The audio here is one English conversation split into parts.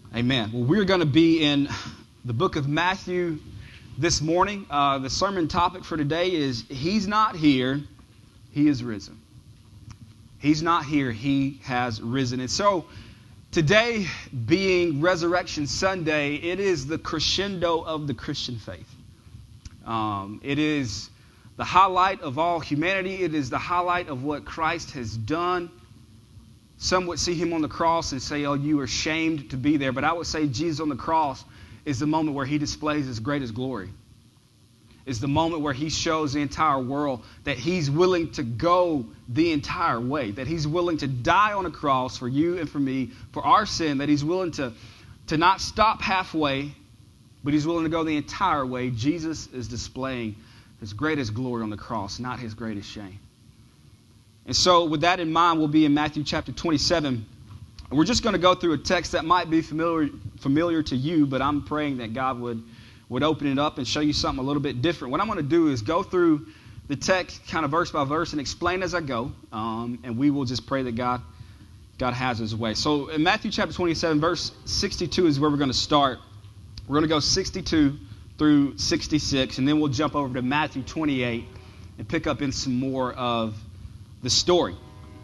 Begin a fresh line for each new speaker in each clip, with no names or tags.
Amen. Well, we're going to be in the book of Matthew this morning. The sermon topic for today is He's not here, He is risen. He's not here, He has risen. And so today, being Resurrection Sunday, it is the crescendo of the Christian faith. It is the highlight of all humanity. It is the highlight of what Christ has done. Some would see him on the cross and say, oh, you are shamed to be there. But I would say Jesus on the cross is the moment where he displays his greatest glory. It's the moment where he shows the entire world that he's willing to go the entire way, that he's willing to die on a cross for you and for me, for our sin, that he's willing to not stop halfway, but he's willing to go the entire way. Jesus is displaying his greatest glory on the cross, not his greatest shame. And so with that in mind, we'll be in Matthew chapter 27. And we're just going to go through a text that might be familiar to you, but I'm praying that God would open it up and show you something a little bit different. What I'm going to do is go through the text kind of verse by verse and explain as I go. And we will just pray that God has his way. So in Matthew chapter 27, verse 62 is where we're going to start. We're going to go 62 through 66, and then we'll jump over to Matthew 28 and pick up in some more of the story.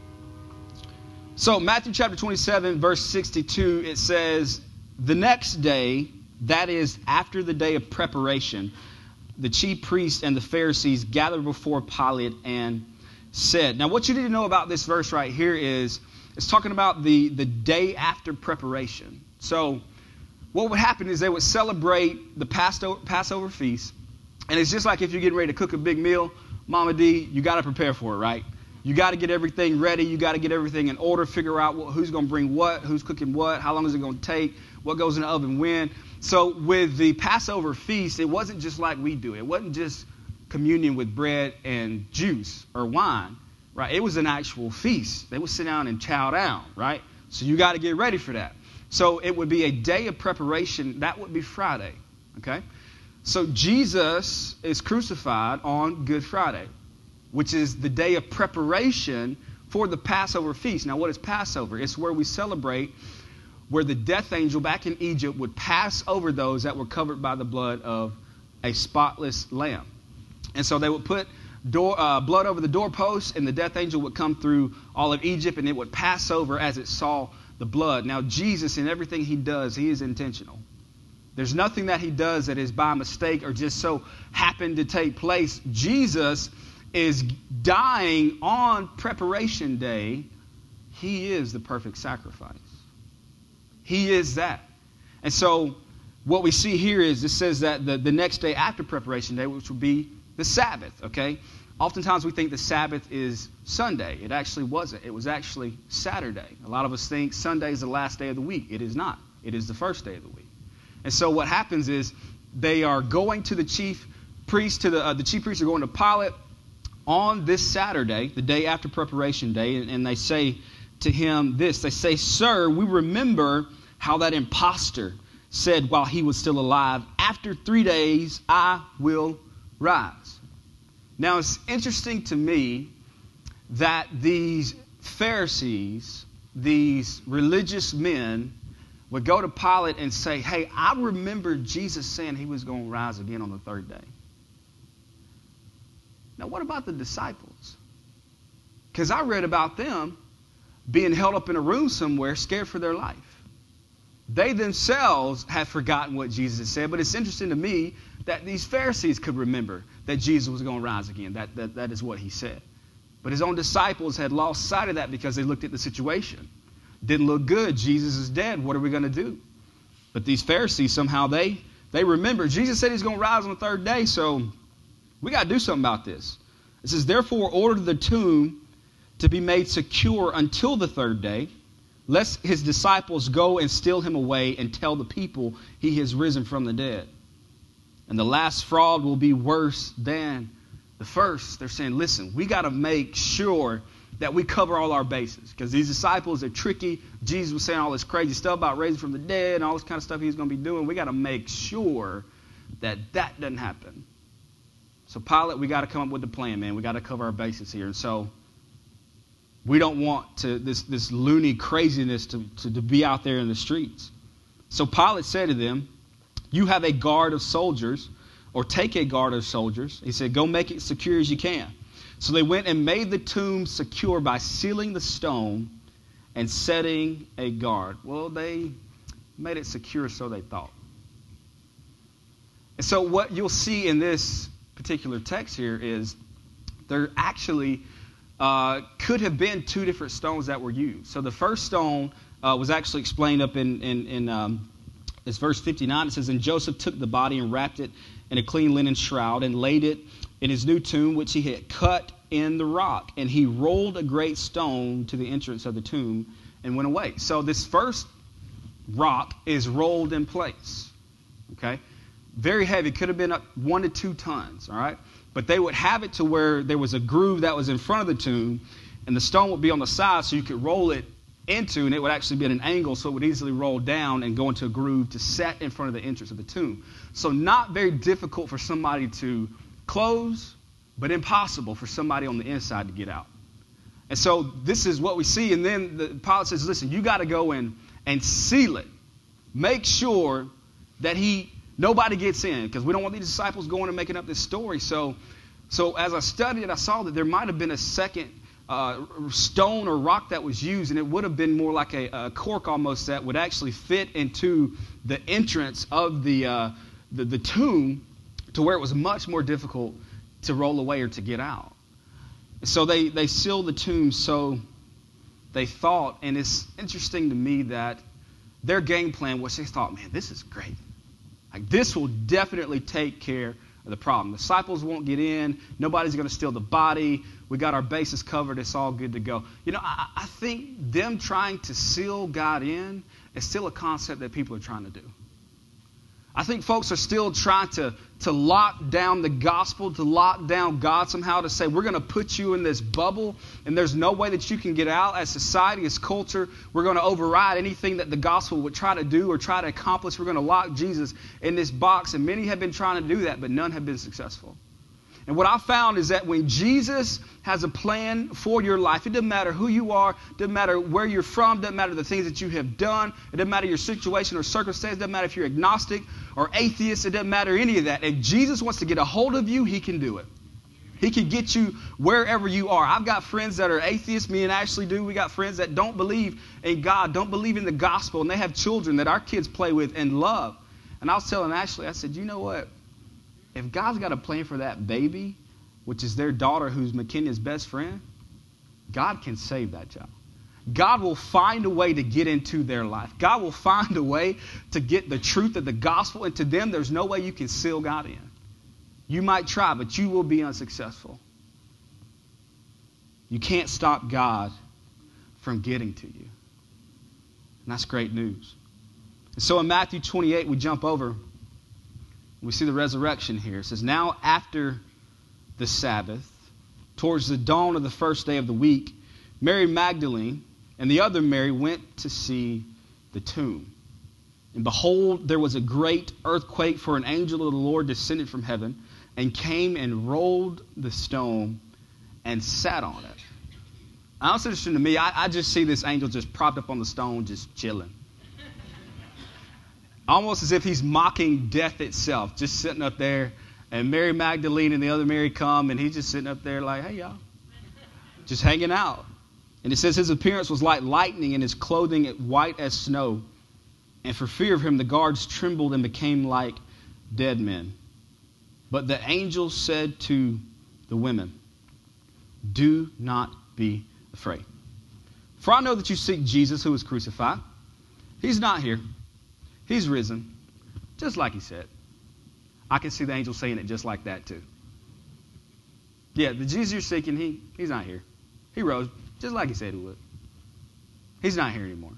So Matthew chapter 27, verse 62, it says, the next day, that is after the day of preparation, the chief priests and the Pharisees gathered before Pilate and said. Now what you need to know about this verse right here is, it's talking about the day after preparation. So what would happen is they would celebrate the Passover feast. And it's just like if you're getting ready to cook a big meal, Mama D, you got to prepare for it, right? You got to get everything ready. You got to get everything in order, figure out who's going to bring what, who's cooking what, how long is it going to take, what goes in the oven when. So with the Passover feast, it wasn't just like we do. It wasn't just communion with bread and juice or wine, right? It was an actual feast. They would sit down and chow down, right? So you got to get ready for that. So it would be a day of preparation. That would be Friday, okay? So Jesus is crucified on Good Friday, which is the day of preparation for the Passover feast. Now, what is Passover? It's where we celebrate where the death angel back in Egypt would pass over those that were covered by the blood of a spotless lamb. And so they would put blood over the doorposts, and the death angel would come through all of Egypt, and it would pass over as it saw the blood. Now, Jesus, in everything he does, he is intentional. There's nothing that he does that is by mistake or just so happened to take place. Jesus is dying on preparation day. He is the perfect sacrifice. He is that. And so what we see here is it says that the next day after preparation day, which would be the Sabbath, okay? Oftentimes we think the Sabbath is Sunday. It actually wasn't. It was actually Saturday. A lot of us think Sunday is the last day of the week. It is not. It is the first day of the week. And so what happens is they are going to the chief priest, the chief priests are going to Pilate on this Saturday, the day after preparation day, and they say to him this. They say, "Sir, we remember how that impostor said while he was still alive, after 3 days I will rise." Now, it's interesting to me that these Pharisees, these religious men, would go to Pilate and say, hey, I remember Jesus saying he was going to rise again on the third day. Now, what about the disciples? Because I read about them being held up in a room somewhere, scared for their life. They themselves had forgotten what Jesus had said, but it's interesting to me that these Pharisees could remember that Jesus was going to rise again. That is what he said. But his own disciples had lost sight of that because they looked at the situation. Didn't look good. Jesus is dead. What are we going to do? But these Pharisees, somehow they remember. Jesus said he's going to rise on the third day, so we got to do something about this. It says, therefore order the tomb to be made secure until the third day, lest his disciples go and steal him away and tell the people he has risen from the dead. And the last fraud will be worse than the first. They're saying, listen, we got to make sure that we cover all our bases. Because these disciples are tricky. Jesus was saying all this crazy stuff about raising from the dead and all this kind of stuff he's going to be doing. We got to make sure that doesn't happen. So Pilate, we got to come up with a plan, man. We got to cover our bases here. And so we don't want this loony craziness to be out there in the streets. So Pilate said to them, you have a guard of soldiers, or take a guard of soldiers. He said, go make it secure as you can. So they went and made the tomb secure by sealing the stone and setting a guard. Well, they made it secure, so they thought. And so what you'll see in this particular text here is there actually could have been two different stones that were used. So the first stone was actually explained up in it's verse 59. It says, and Joseph took the body and wrapped it in a clean linen shroud and laid it in his new tomb, which he had cut in the rock. And he rolled a great stone to the entrance of the tomb and went away. So this first rock is rolled in place. Okay? Very heavy. Could have been 1 to 2 tons. All right? But they would have it to where there was a groove that was in front of the tomb, and the stone would be on the side so you could roll it into, and it would actually be at an angle so it would easily roll down and go into a groove to set in front of the entrance of the tomb. So not very difficult for somebody to close, but impossible for somebody on the inside to get out. And so this is what we see. And then the Pilate says, listen, you got to go in and seal it. Make sure that nobody gets in, because we don't want these disciples going and making up this story. So as I studied it, I saw that there might have been a second stone or rock that was used, and it would have been more like a cork almost that would actually fit into the entrance of the tomb to where it was much more difficult to roll away or to get out. So they sealed the tomb, so they thought, and it's interesting to me that their game plan was they thought, man, this is great. Like, this will definitely take care of the problem. The disciples won't get in. Nobody's going to steal the body. We got our bases covered. It's all good to go. You know, I think them trying to seal God in is still a concept that people are trying to do. I think folks are still trying to lock down the gospel, to lock down God somehow, to say we're going to put you in this bubble and there's no way that you can get out. As society, as culture, we're going to override anything that the gospel would try to do or try to accomplish. We're going to lock Jesus in this box, and many have been trying to do that, but none have been successful. And what I found is that when Jesus has a plan for your life, it doesn't matter who you are, doesn't matter where you're from, doesn't matter the things that you have done, it doesn't matter your situation or circumstance, it doesn't matter if you're agnostic or atheist, it doesn't matter any of that. If Jesus wants to get a hold of you, he can do it. He can get you wherever you are. I've got friends that are atheists, me and Ashley do. We got friends that don't believe in God, don't believe in the gospel, and they have children that our kids play with and love. And I was telling Ashley, I said, you know what? If God's got a plan for that baby, which is their daughter who's McKenna's best friend, God can save that child. God will find a way to get into their life. God will find a way to get the truth of the gospel into them. There's no way you can seal God in. You might try, but you will be unsuccessful. You can't stop God from getting to you. And that's great news. And so in Matthew 28, we jump over. We see the resurrection here. It says, now after the Sabbath, towards the dawn of the first day of the week, Mary Magdalene and the other Mary went to see the tomb. And behold, there was a great earthquake, for an angel of the Lord descended from heaven and came and rolled the stone and sat on it. Now, it's interesting to me. I just see this angel just propped up on the stone, just chilling. Almost as if he's mocking death itself, just sitting up there. And Mary Magdalene and the other Mary come, and he's just sitting up there like, hey, y'all, just hanging out. And it says his appearance was like lightning and his clothing white as snow. And for fear of him, the guards trembled and became like dead men. But the angel said to the women, do not be afraid. For I know that you seek Jesus who was crucified. He's not here. He's risen, just like he said. I can see the angel saying it just like that too. Yeah, the Jesus you're seeking, he's not here. He rose, just like he said he would. He's not here anymore.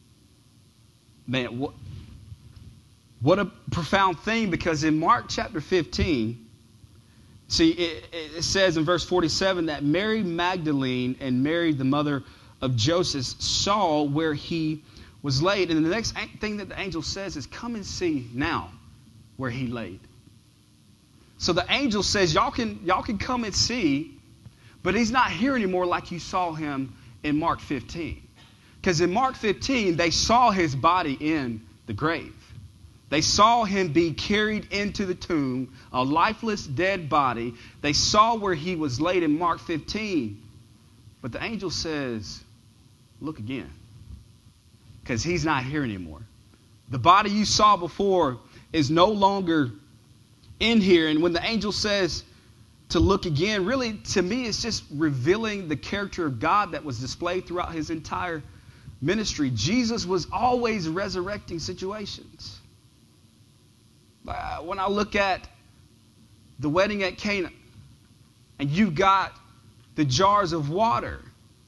Man, what a profound thing, because in Mark chapter 15, see, it says in verse 47 that Mary Magdalene and Mary, the mother of Joseph, saw where he was laid. And the next thing that the angel says is, come and see now where he laid. So the angel says, y'all can come and see, but he's not here anymore like you saw him in Mark 15. Because in Mark 15, they saw his body in the grave. They saw him be carried into the tomb, a lifeless, dead body. They saw where he was laid in Mark 15. But the angel says, look again, because he's not here anymore. The body you saw before is no longer in here. And when the angel says to look again, really, to me, it's just revealing the character of God that was displayed throughout his entire ministry. Jesus was always resurrecting situations. When I look at the wedding at Cana, and you got the jars of water,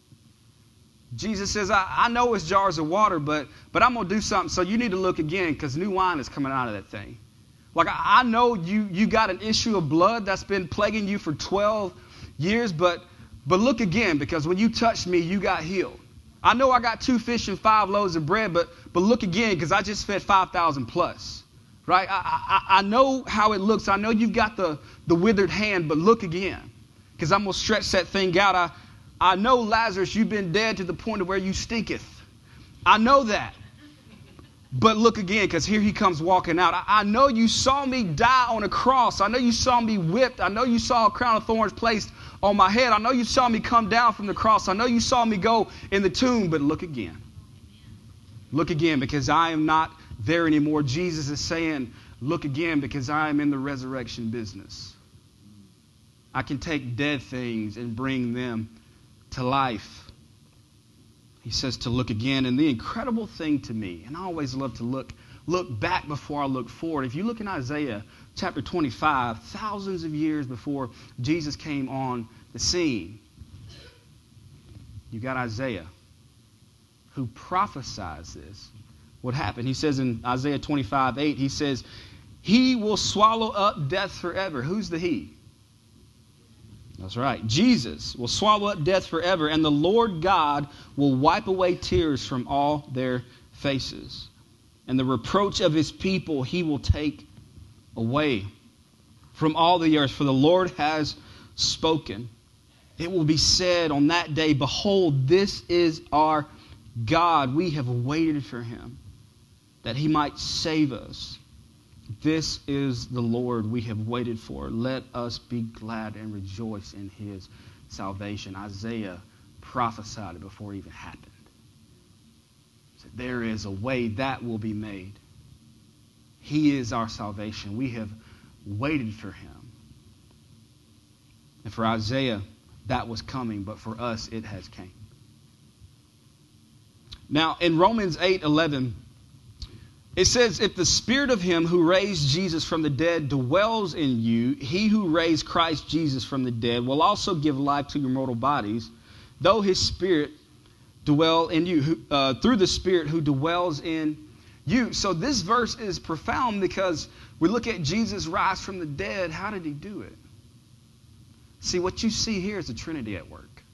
Jesus says, I know it's jars of water, but I'm going to do something. So you need to look again, because new wine is coming out of that thing. Like, I know you got an issue of blood that's been plaguing you for 12 years, but look again, because when you touched me, you got healed. I know I got 2 fish and 5 loaves of bread, but look again, because I just fed 5,000 plus. Right? I know how it looks. I know you've got the withered hand, but look again, because I'm going to stretch that thing out. I know, Lazarus, you've been dead to the point of where you stinketh. I know that. But look again, because here he comes walking out. I know you saw me die on a cross. I know you saw me whipped. I know you saw a crown of thorns placed on my head. I know you saw me come down from the cross. I know you saw me go in the tomb, but look again. Look again, because I am not there anymore. Jesus is saying, look again, because I am in the resurrection business. I can take dead things and bring them to life. He says to look again. And the incredible thing to me, and I always love to look back before I look forward. If you look in Isaiah chapter 25, thousands of years before Jesus came on the scene, you got Isaiah, who prophesies this. What happened? He says in Isaiah 25:8, he says, he will swallow up death forever. Who's the he? That's right. Jesus will swallow up death forever, and the Lord God will wipe away tears from all their faces. And the reproach of his people he will take away from all the earth, for the Lord has spoken. It will be said on that day, behold, this is our God. We have waited for him, that he might save us. This is the Lord we have waited for. Let us be glad and rejoice in his salvation. Isaiah prophesied it before it even happened. So there is a way that will be made. He is our salvation. We have waited for him. And for Isaiah, that was coming, but for us, it has came. Now, in Romans 8:11, it says, if the spirit of him who raised Jesus from the dead dwells in you, he who raised Christ Jesus from the dead will also give life to your mortal bodies, though his spirit dwell in you, through the spirit who dwells in you. So this verse is profound, because we look at Jesus rise from the dead. How did he do it? See, what you see here is the Trinity at work.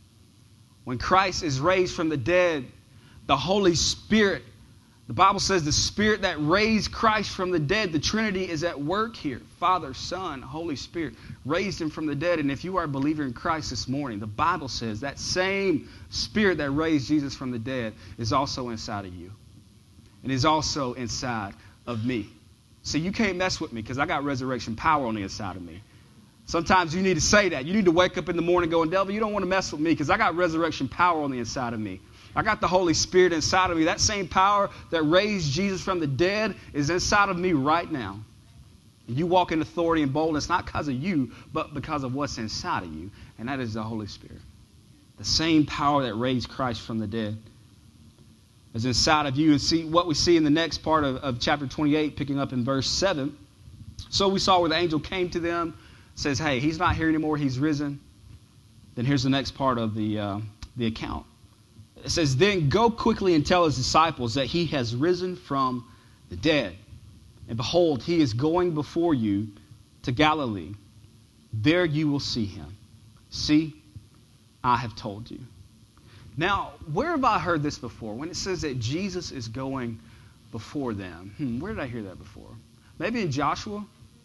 When Christ is raised from the dead, the Holy Spirit, the Bible says the Spirit that raised Christ from the dead, the Trinity is at work here. Father, Son, Holy Spirit raised him from the dead. And if you are a believer in Christ this morning, the Bible says that same Spirit that raised Jesus from the dead is also inside of you. And is also inside of me. See, you can't mess with me, because I got resurrection power on the inside of me. Sometimes you need to say that. You need to wake up in the morning going, devil, you don't want to mess with me, because I got resurrection power on the inside of me. I got the Holy Spirit inside of me. That same power that raised Jesus from the dead is inside of me right now. And you walk in authority and boldness, not because of you, but because of what's inside of you. And that is the Holy Spirit. The same power that raised Christ from the dead is inside of you. And see what we see in the next part of chapter 28, picking up in verse 7. So we saw where the angel came to them, says, hey, he's not here anymore, he's risen. Then here's the next part of the account. It says, then go quickly and tell his disciples that he has risen from the dead. And behold, he is going before you to Galilee. There you will see him. See, I have told you. Now, where have I heard this before? When it says that Jesus is going before them. Where did I hear that before? Maybe in Joshua?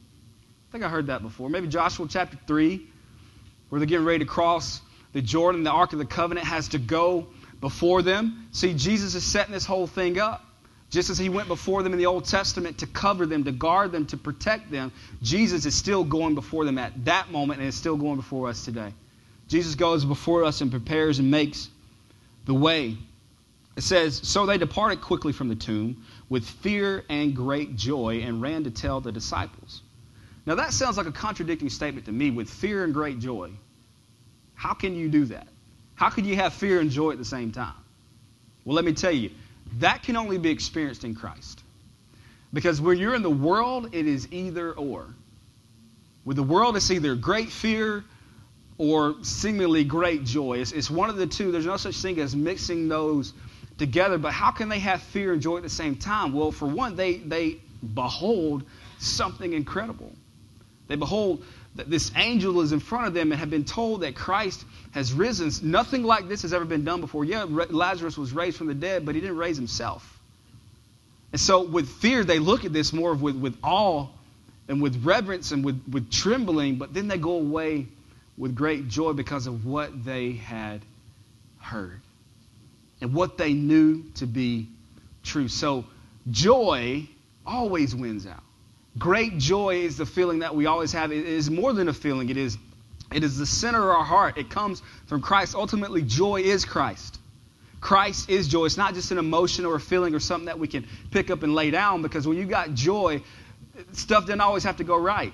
I think I heard that before. Maybe Joshua chapter 3, where they're getting ready to cross the Jordan. The Ark of the Covenant has to go before them. See, Jesus is setting this whole thing up. Just as he went before them in the Old Testament to cover them, to guard them, to protect them, Jesus is still going before them at that moment and is still going before us today. Jesus goes before us and prepares and makes the way. It says, so they departed quickly from the tomb with fear and great joy and ran to tell the disciples. Now that sounds like a contradicting statement to me, with fear and great joy. How can you do that? How can you have fear and joy at the same time? Well, let me tell you, that can only be experienced in Christ. Because when you're in the world, it is either or. With the world, it's either great fear or seemingly great joy. It's one of the two. There's no such thing as mixing those together. But how can they have fear and joy at the same time? Well, for one, they behold something incredible. They behold that this angel is in front of them and have been told that Christ has risen. Nothing like this has ever been done before. Yeah, Lazarus was raised from the dead, but he didn't raise himself. And so with fear, they look at this more with awe and with reverence and with trembling, but then they go away with great joy because of what they had heard and what they knew to be true. So joy always wins out. Great joy is the feeling that we always have. It is more than a feeling. It is the center of our heart. It comes from Christ. Ultimately, joy is Christ. Christ is joy. It's not just an emotion or a feeling or something that we can pick up and lay down, because when you got joy, stuff doesn't always have to go right.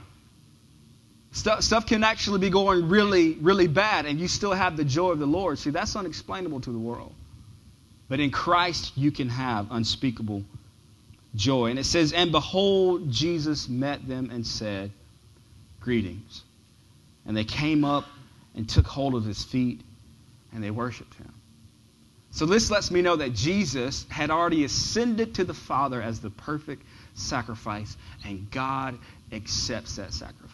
Stuff can actually be going really, really bad, and you still have the joy of the Lord. See, that's unexplainable to the world. But in Christ, you can have unspeakable joy. And it says, and behold, Jesus met them and said, greetings. And they came up and took hold of his feet, and they worshiped him. So this lets me know that Jesus had already ascended to the Father as the perfect sacrifice, and God accepts that sacrifice.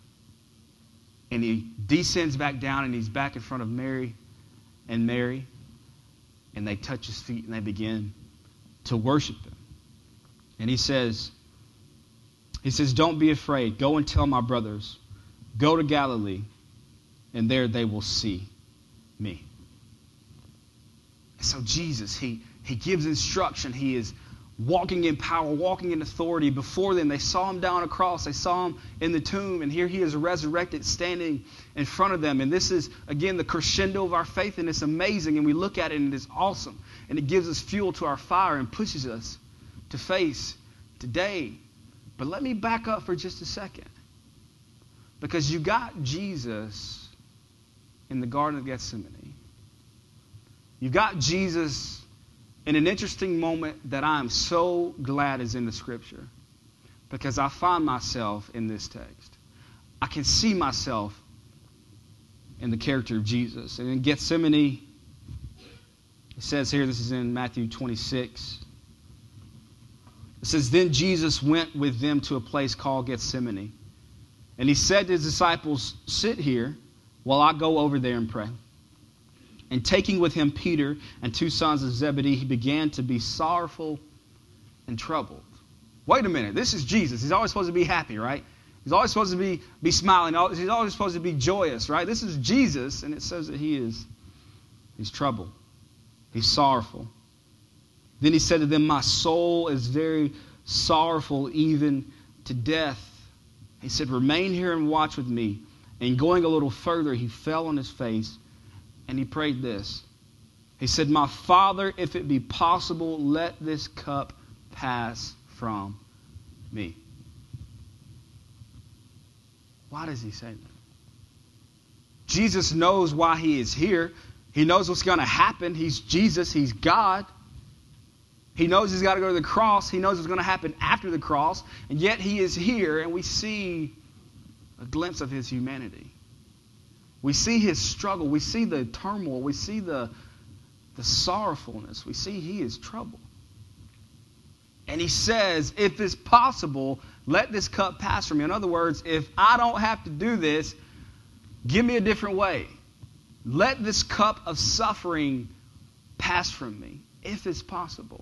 And he descends back down, and he's back in front of Mary, and they touch his feet, and they begin to worship him. And he says, don't be afraid. Go and tell my brothers. Go to Galilee, and there they will see me. And so Jesus, he gives instruction. He is walking in power, walking in authority. Before them, they saw him down on a cross. They saw him in the tomb. And here he is resurrected, standing in front of them. And this is, again, the crescendo of our faith. And it's amazing. And we look at it, and it is awesome. And it gives us fuel to our fire and pushes us to face today. But let me back up for just a second. Because you got Jesus in the Garden of Gethsemane. You got Jesus in an interesting moment that I am so glad is in the Scripture. Because I find myself in this text. I can see myself in the character of Jesus. And in Gethsemane, it says here, this is in Matthew 26. It says, then Jesus went with them to a place called Gethsemane. And he said to his disciples, sit here while I go over there and pray. And taking with him Peter and two sons of Zebedee, he began to be sorrowful and troubled. Wait a minute, this is Jesus. He's always supposed to be happy, right? He's always supposed to be smiling. He's always supposed to be joyous, right? This is Jesus, and it says that he's troubled. He's sorrowful. Then he said to them, my soul is very sorrowful, even to death. He said, remain here and watch with me. And going a little further, he fell on his face and he prayed this. He said, my Father, if it be possible, let this cup pass from me. Why does he say that? Jesus knows why he is here. He knows what's going to happen. He's Jesus. He's God. He knows he's got to go to the cross. He knows what's going to happen after the cross. And yet he is here, and we see a glimpse of his humanity. We see his struggle. We see the turmoil. We see the sorrowfulness. We see he is troubled. And he says, if it's possible, let this cup pass from me. In other words, if I don't have to do this, give me a different way. Let this cup of suffering pass from me, if it's possible.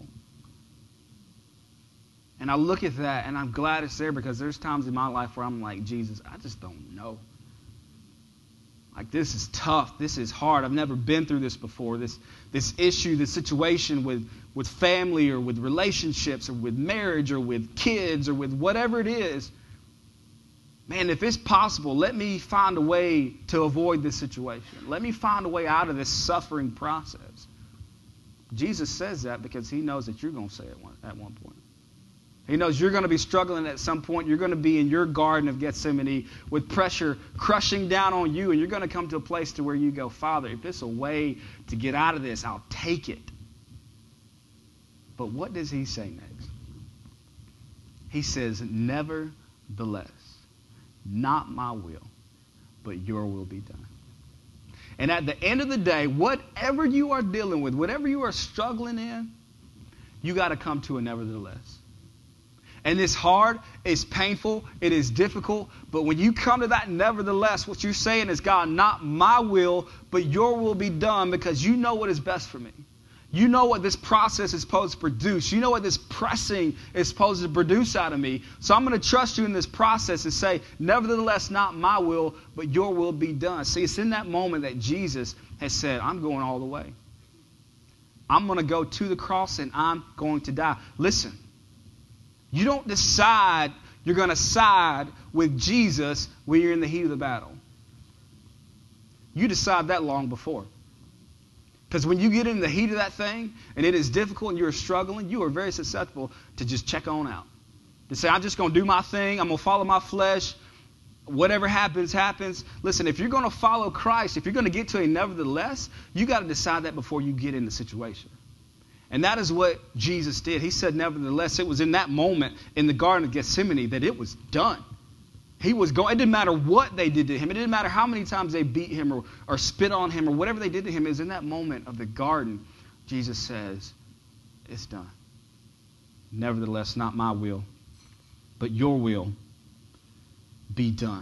And I look at that, and I'm glad it's there, because there's times in my life where I'm like, Jesus, I just don't know. Like, this is tough. This is hard. I've never been through this before. This issue, this situation with family or with relationships or with marriage or with kids or with whatever it is. Man, if it's possible, let me find a way to avoid this situation. Let me find a way out of this suffering process. Jesus says that because he knows that you're going to say it at one point. He knows you're going to be struggling at some point. You're going to be in your Garden of Gethsemane with pressure crushing down on you, and you're going to come to a place to where you go, Father, if there's a way to get out of this, I'll take it. But what does he say next? He says, nevertheless, not my will, but your will be done. And at the end of the day, whatever you are dealing with, whatever you are struggling in, you got to come to a nevertheless. And it's hard, it's painful, it is difficult, but when you come to that nevertheless, what you're saying is, God, not my will, but your will be done, because you know what is best for me. You know what this process is supposed to produce. You know what this pressing is supposed to produce out of me. So I'm going to trust you in this process and say, nevertheless, not my will, but your will be done. See, it's in that moment that Jesus has said, I'm going all the way. I'm going to go to the cross and I'm going to die. Listen, you don't decide you're going to side with Jesus when you're in the heat of the battle. You decide that long before. Because when you get in the heat of that thing, and it is difficult and you're struggling, you are very susceptible to just check on out. To say, I'm just going to do my thing. I'm going to follow my flesh. Whatever happens, happens. Listen, if you're going to follow Christ, if you're going to get to a nevertheless, you got to decide that before you get in the situation. And that is what Jesus did. He said, nevertheless, it was in that moment in the Garden of Gethsemane that it was done. He was going. It didn't matter what they did to him. It didn't matter how many times they beat him or spit on him or whatever they did to him. It was in that moment of the garden, Jesus says, it's done. Nevertheless, not my will, but your will be done.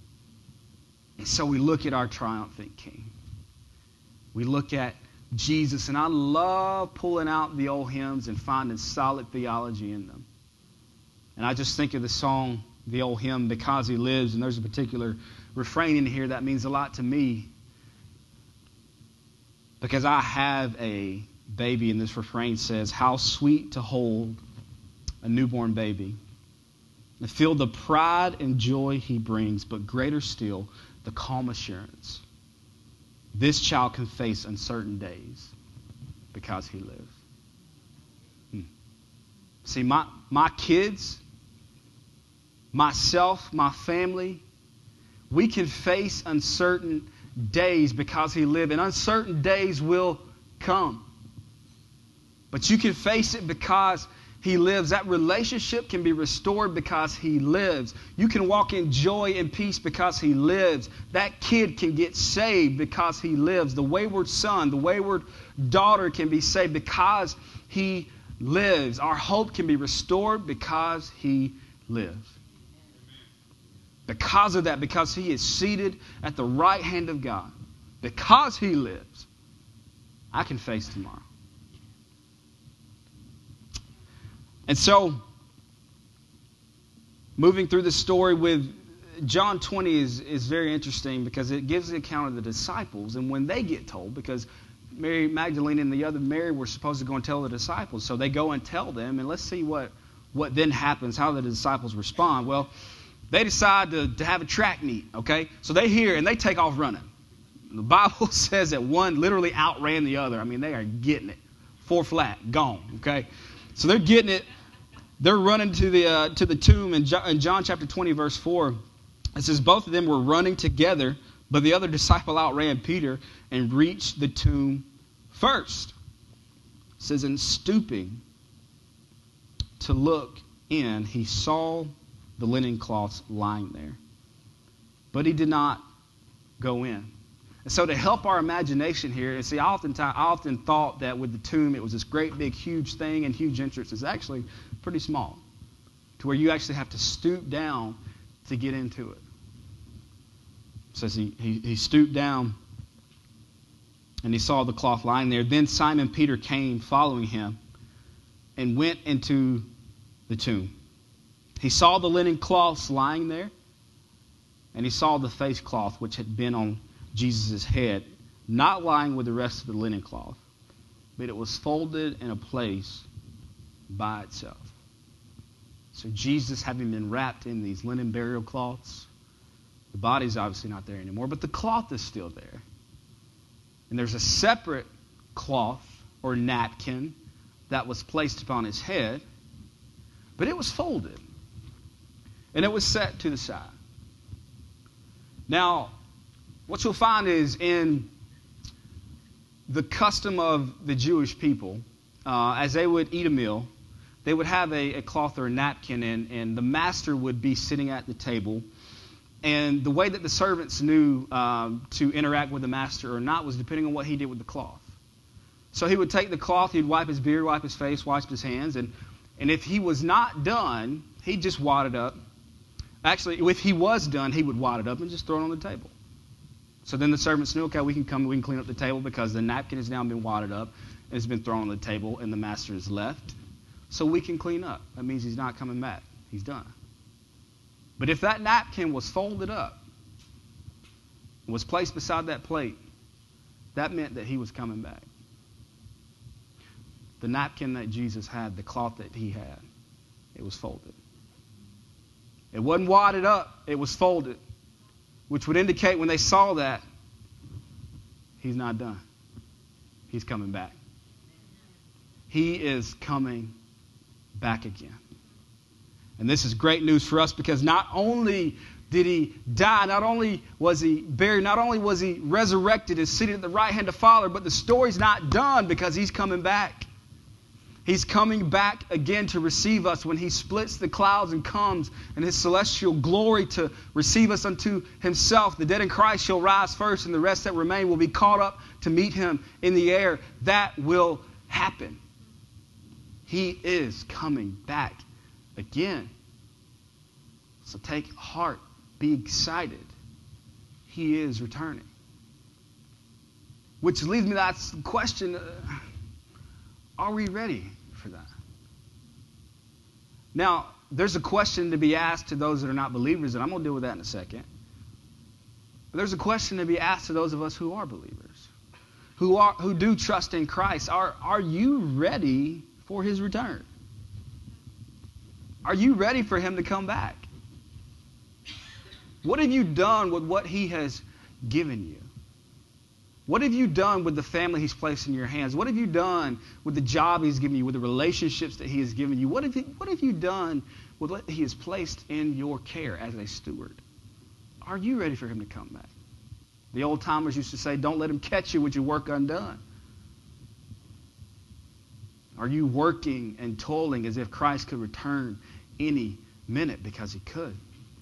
And so we look at our triumphant King. We look at Jesus, and I love pulling out the old hymns and finding solid theology in them. And I just think of the song, the old hymn, Because He Lives, and there's a particular refrain in here that means a lot to me because I have a baby, and this refrain says, how sweet to hold a newborn baby and feel the pride and joy he brings, but greater still, the calm assurance this child can face uncertain days because he lives. See, my kids, myself, my family, we can face uncertain days because he lives. And uncertain days will come. But you can face it because he lives. That relationship can be restored because he lives. You can walk in joy and peace because he lives. That kid can get saved because he lives. The wayward son, the wayward daughter can be saved because he lives. Our hope can be restored because he lives. Because of that, because he is seated at the right hand of God, because he lives, I can face tomorrow. And so, moving through the story with John 20 is very interesting because it gives the account of the disciples and when they get told, because Mary Magdalene and the other Mary were supposed to go and tell the disciples. So they go and tell them, and let's see what then happens, how the disciples respond. Well, they decide to have a track meet, okay? So they hear and they take off running. The Bible says that one literally outran the other. I mean, they are getting it. 4 flat, gone, okay? So they're getting it. They're running to the tomb in John chapter 20, verse 4. It says both of them were running together, but the other disciple outran Peter and reached the tomb first. It says, and stooping to look in, he saw the linen cloths lying there. But he did not go in. And so to help our imagination here, and see, I often thought that with the tomb it was this great big huge thing and huge entrance. It's actually pretty small to where you actually have to stoop down to get into it. It says he stooped down and he saw the cloth lying there. Then Simon Peter came following him and went into the tomb. He saw the linen cloths lying there, and he saw the face cloth which had been on Jesus' head, not lying with the rest of the linen cloth, but it was folded in a place by itself. So Jesus, having been wrapped in these linen burial cloths, the body's obviously not there anymore, but the cloth is still there. And there's a separate cloth or napkin that was placed upon his head, but it was folded. And it was set to the side. Now, what you'll find is in the custom of the Jewish people, as they would eat a meal, they would have a cloth or a napkin, and the master would be sitting at the table. And the way that the servants knew to interact with the master or not was depending on what he did with the cloth. So he would take the cloth, he'd wipe his beard, wipe his face, wash his hands, and if he was not done, he'd just wad it up. Actually, if he was done, he would wad it up and just throw it on the table. So then the servants knew, okay, we can clean up the table because the napkin has now been wadded up and it's been thrown on the table and the master is left. So we can clean up. That means he's not coming back. He's done. But if that napkin was folded up and was placed beside that plate, that meant that he was coming back. The napkin that Jesus had, the cloth that he had, it was folded. It wasn't wadded up, it was folded, which would indicate when they saw that, he's not done. He's coming back. He is coming back again. And this is great news for us because not only did he die, not only was he buried, not only was he resurrected and seated at the right hand of the Father, but the story's not done because he's coming back. He's coming back again to receive us when he splits the clouds and comes in his celestial glory to receive us unto himself. The dead in Christ shall rise first, and the rest that remain will be caught up to meet him in the air. That will happen. He is coming back again. So take heart. Be excited. He is returning. Which leads me to that question, are we ready for that? Now, there's a question to be asked to those that are not believers, and I'm going to deal with that in a second. But there's a question to be asked to those of us who are believers, who do trust in Christ. Are you ready for his return? Are you ready for him to come back? What have you done with what he has given you? What have you done with the family he's placed in your hands? What have you done with the job he's given you, with the relationships that he has given you? What have you done with what he has placed in your care as a steward? Are you ready for him to come back? The old timers used to say, don't let him catch you with your work undone. Are you working and toiling as if Christ could return any minute? Because he could.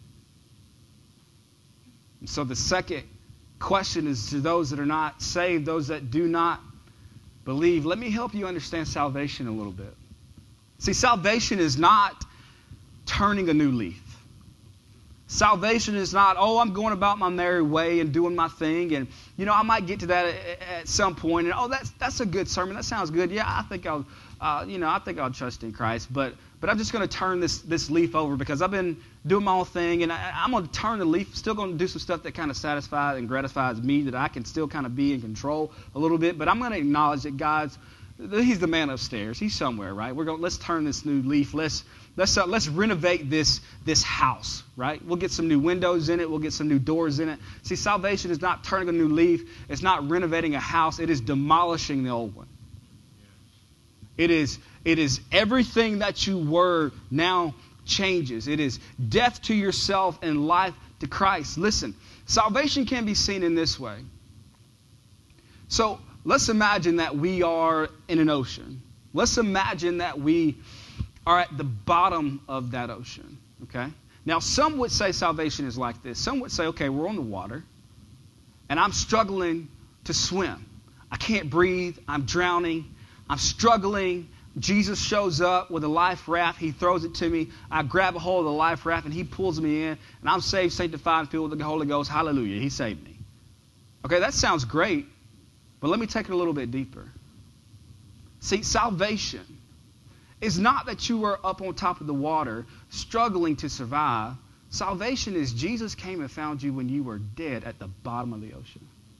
And so the second question is to those that are not saved, those that do not believe. Let me help you understand salvation a little bit. See, salvation is not turning a new leaf. Salvation is not, I'm going about my merry way and doing my thing, and I might get to that at some point, and that's a good sermon. That sounds good. Yeah, I think I'll trust in Christ, but I'm just going to turn this leaf over because I've been doing my own thing, and I'm going to turn the leaf. Still going to do some stuff that kind of satisfies and gratifies me, that I can still kind of be in control a little bit. But I'm going to acknowledge that He's the man upstairs. He's somewhere, right? Let's turn this new leaf. Let's renovate this house, right? We'll get some new windows in it. We'll get some new doors in it. See, salvation is not turning a new leaf. It's not renovating a house. It is demolishing the old one. It is everything that you were now changes. It is death to yourself and life to Christ. Listen, salvation can be seen in this way. So let's imagine that we are in an ocean. Let's imagine that we are at the bottom of that ocean. Okay? Now, some would say salvation is like this. Some would say, okay, we're on the water, and I'm struggling to swim. I can't breathe. I'm drowning. I'm struggling. Jesus shows up with a life raft. He throws it to me. I grab a hold of the life raft, and he pulls me in, and I'm saved, sanctified, and filled with the Holy Ghost. Hallelujah. He saved me. Okay, that sounds great, but let me take it a little bit deeper. See, salvation is not that you were up on top of the water struggling to survive. Salvation is Jesus came and found you when you were dead at the bottom of the ocean.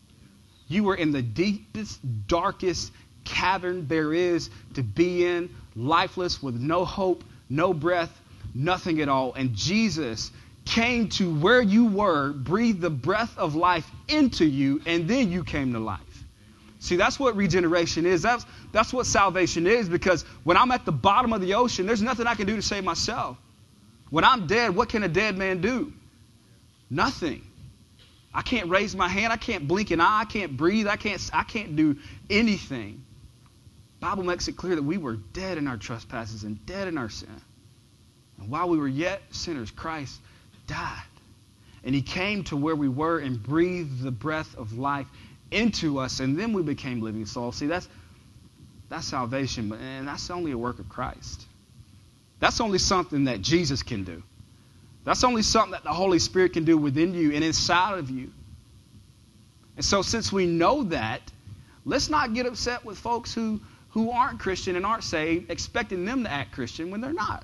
You were in the deepest, darkest cavern there is to be in, lifeless, with no hope, no breath, nothing at all. And Jesus came to where you were, breathed the breath of life into you, and then you came to life. See, that's what regeneration is. That's what salvation is, because when I'm at the bottom of the ocean, there's nothing I can do to save myself. When I'm dead, what can a dead man do? Nothing. I can't raise my hand. I can't blink an eye. I can't breathe. I can't do anything. The Bible makes it clear that we were dead in our trespasses and dead in our sin. And while we were yet sinners, Christ died. And he came to where we were and breathed the breath of life into us, and then we became living souls. See, that's salvation, and that's only a work of Christ. That's only something that Jesus can do. That's only something that the Holy Spirit can do within you and inside of you. And so since we know that, let's not get upset with folks who aren't Christian and aren't saved, expecting them to act Christian when they're not.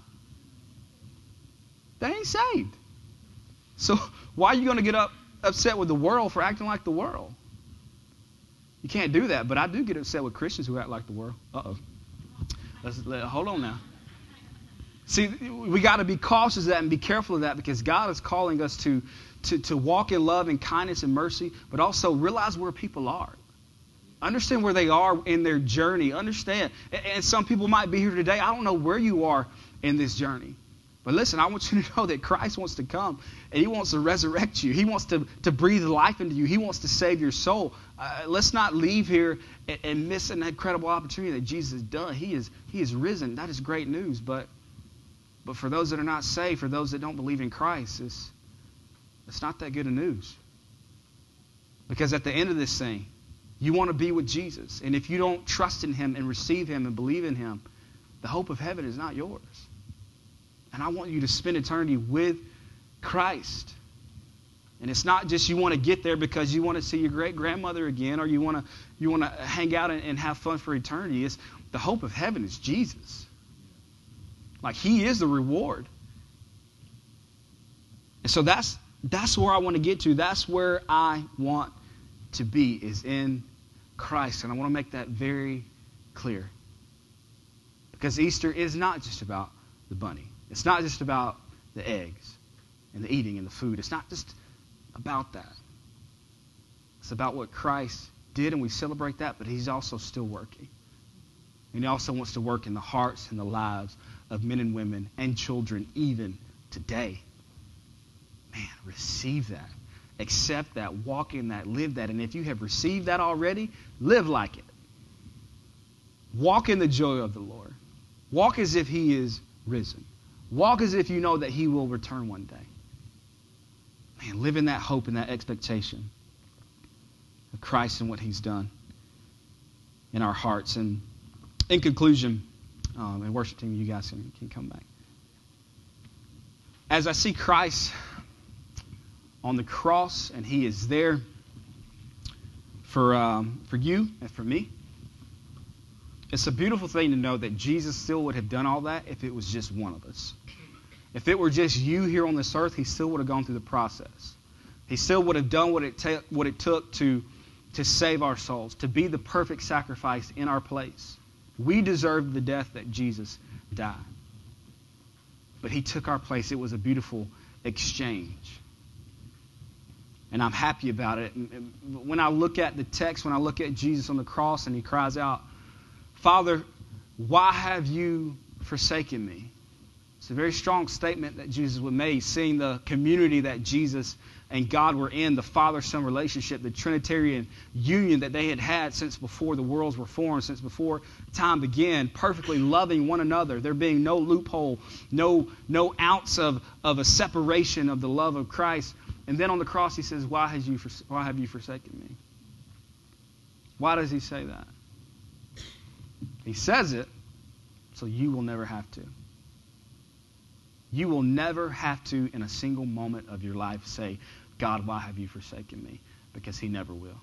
They ain't saved. So why are you going to get upset with the world for acting like the world? You can't do that, but I do get upset with Christians who act like the world. Hold on now. See, we got to be cautious of that and be careful of that, because God is calling us to walk in love and kindness and mercy, but also realize where people are. Understand where they are in their journey. Understand. And some people might be here today. I don't know where you are in this journey. But listen, I want you to know that Christ wants to come and he wants to resurrect you. He wants to breathe life into you. He wants to save your soul. Let's not leave here and miss an incredible opportunity that Jesus has done. He is risen. That is great news. But for those that are not saved, for those that don't believe in Christ, it's not that good of news. Because at the end of this thing, you want to be with Jesus. And if you don't trust in him and receive him and believe in him, the hope of heaven is not yours. And I want you to spend eternity with Christ. And it's not just you want to get there because you want to see your great-grandmother again, or you want to hang out and have fun for eternity. It's the hope of heaven is Jesus. Like, he is the reward. And so that's where I want to get to. That's where I want to be, is in Christ. And I want to make that very clear. Because Easter is not just about the bunny. It's not just about the eggs and the eating and the food. It's not just about that. It's about what Christ did, and we celebrate that, but he's also still working. And he also wants to work in the hearts and the lives of men and women and children even today. Man, receive that. Accept that. Walk in that. Live that. And if you have received that already, live like it. Walk in the joy of the Lord. Walk as if he is risen. Walk as if you know that he will return one day. Man, live in that hope and that expectation of Christ and what he's done in our hearts. And in conclusion, and worship team, you guys can come back. As I see Christ on the cross, and he is there for you and for me, it's a beautiful thing to know that Jesus still would have done all that if it was just one of us. If it were just you here on this earth, he still would have gone through the process. He still would have done what it took to save our souls, to be the perfect sacrifice in our place. We deserved the death that Jesus died. But he took our place. It was a beautiful exchange. And I'm happy about it. When I look at the text, when I look at Jesus on the cross and he cries out, "Father, why have you forsaken me?" It's a very strong statement that Jesus would make, seeing the community that Jesus and God were in, the Father-Son relationship, the Trinitarian union that they had had since before the worlds were formed, since before time began, perfectly loving one another. There being no loophole, no ounce of a separation of the love of Christ. And then on the cross he says, why have you forsaken me? Why does he say that? He says it so you will never have to. You will never have to, in a single moment of your life, say, "God, why have you forsaken me?" Because he never will.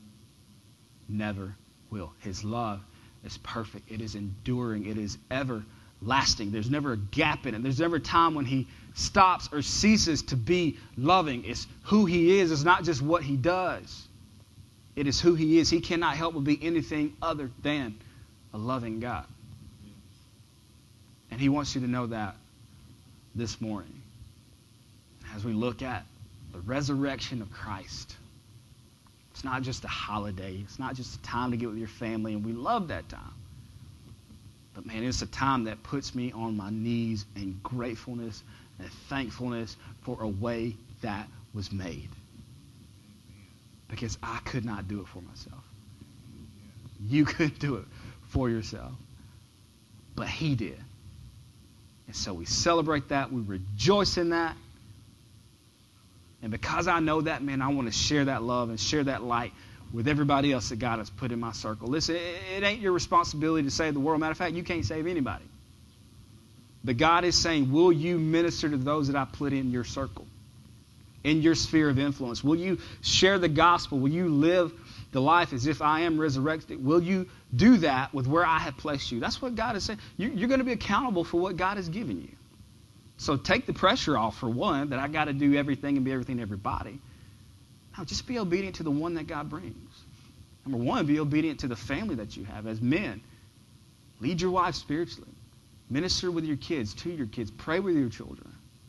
Never will. His love is perfect. It is enduring. It is everlasting. There's never a gap in it. There's never a time when he stops or ceases to be loving. It's who he is. It's not just what he does. It is who he is. He cannot help but be anything other than a loving God. And he wants you to know that this morning. As we look at the resurrection of Christ, it's not just a holiday. It's not just a time to get with your family, and we love that time. But man, it's a time that puts me on my knees in gratefulness and thankfulness for a way that was made. Because I could not do it for myself. You couldn't do it for yourself. But he did. And so we celebrate that. We rejoice in that. And because I know that, man, I want to share that love and share that light with everybody else that God has put in my circle. Listen, it ain't your responsibility to save the world. Matter of fact, you can't save anybody. But God is saying, will you minister to those that I put in your circle, in your sphere of influence? Will you share the gospel? Will you live the life as if I am resurrected? Will you do that with where I have placed you? That's what God is saying. You're going to be accountable for what God has given you. So take the pressure off, for one, that I got to do everything and be everything to everybody. No, just be obedient to the one that God brings. Number one, be obedient to the family that you have as men. Lead your wife spiritually. Minister with your kids, to your kids. Pray with your children.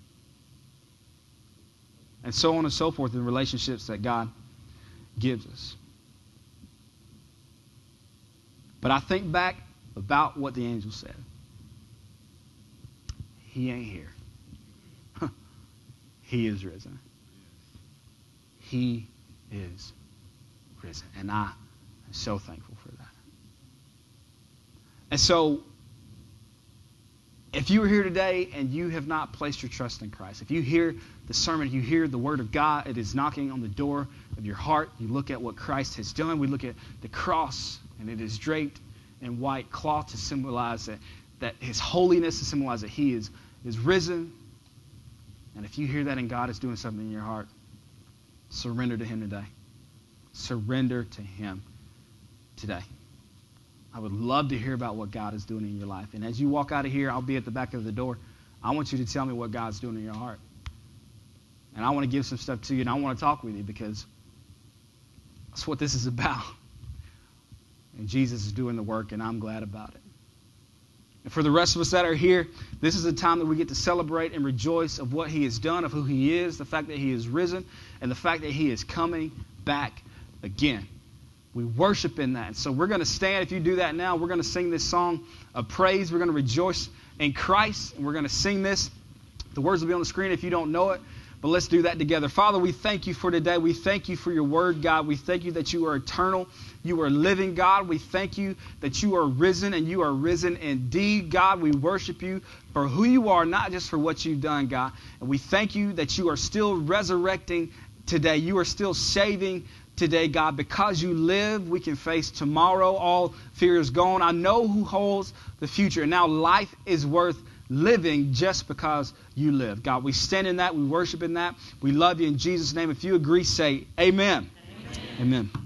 And so on and so forth in relationships that God gives us. But I think back about what the angel said. He ain't here. He is risen. He is risen. And I am so thankful for that. And so, if you are here today and you have not placed your trust in Christ, if you hear the sermon, you hear the word of God, it is knocking on the door of your heart. You look at what Christ has done. We look at the cross, and it is draped in white cloth to symbolize that his holiness, to symbolize that he is risen. And if you hear that and God is doing something in your heart, surrender to him today. Surrender to him today. I would love to hear about what God is doing in your life. And as you walk out of here, I'll be at the back of the door. I want you to tell me what God's doing in your heart. And I want to give some stuff to you, and I want to talk with you, because that's what this is about. And Jesus is doing the work, and I'm glad about it. And for the rest of us that are here, this is a time that we get to celebrate and rejoice of what he has done, of who he is, the fact that he is risen, and the fact that he is coming back again. We worship in that. And so we're going to stand. If you do that now, we're going to sing this song of praise. We're going to rejoice in Christ, and we're going to sing this. The words will be on the screen if you don't know it. But let's do that together. Father, we thank you for today. We thank you for your word, God. We thank you that you are eternal. You are living, God. We thank you that you are risen, and you are risen indeed, God. We worship you for who you are, not just for what you've done, God. And we thank you that you are still resurrecting today. You are still saving today, God. Because you live, we can face tomorrow. All fear is gone. I know who holds the future. And now life is worth living just because you live. God, we stand in that. We worship in that. We love you in Jesus' name. If you agree, say amen. Amen. Amen.